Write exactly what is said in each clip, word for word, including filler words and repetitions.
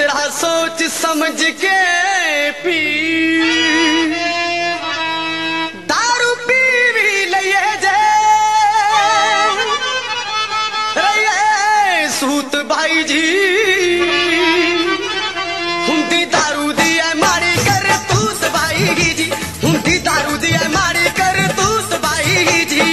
मित्रा सोच समझ के पी, दारू पी भी लिए जे रही सूत भाई जी। हुंदी दारू दिया मारी कर तूत भाई जी, हुंदी दारू दिया मारी कर तूत भाई जी।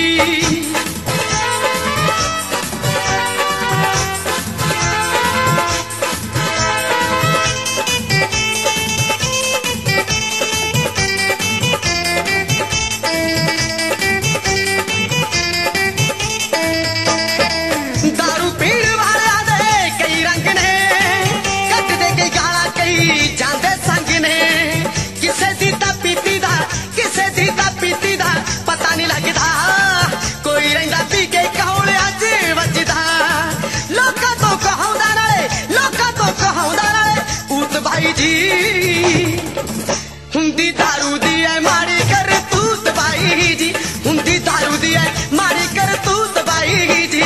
पता नहीं लगता कोई रंगा पी के कहौले अज वजदा, लोका तो कहौंदा नाले लोका तो कहौंदा नाले पूत भाई जी। हुंदी दारू दिए मारी कर तूत भाई जी, हुंदी दारू दिए मारी कर तूत भाई जी।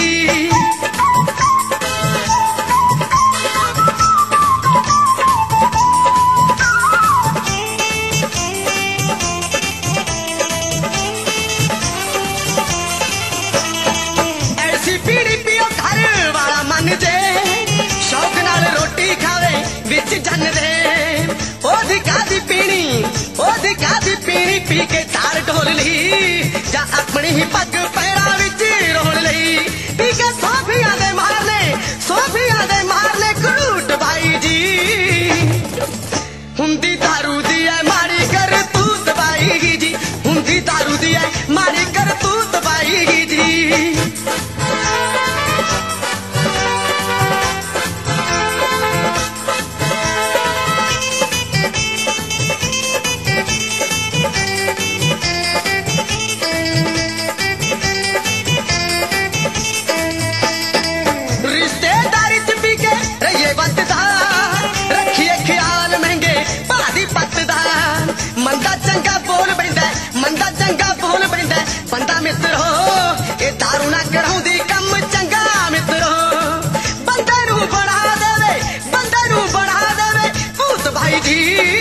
शौक नाल रोटी खावे विच जन दे, ओदी कादी पीनी ओदी कादी पीनी पी के तार ढोल ली, जा अपनी ही पग पैरा विच रोल ली। पी के सोफिया दे मारने सोफिया दे मारने करूट भाई जी। हुंदी दारू दिया मारी कर तूत भाई जी, हुंदी दारू दिया मारी कर तूत भाई जी। मंदा चंगा बोल बैठा मंदा चंगा बोल बैठा बंदा मित्र हो ये दारू ना कराउंदी कम चंगा मित्र हो। बंदे नू बढ़ा देवे बंदे नू बढ़ा देवे पूत भाई जी।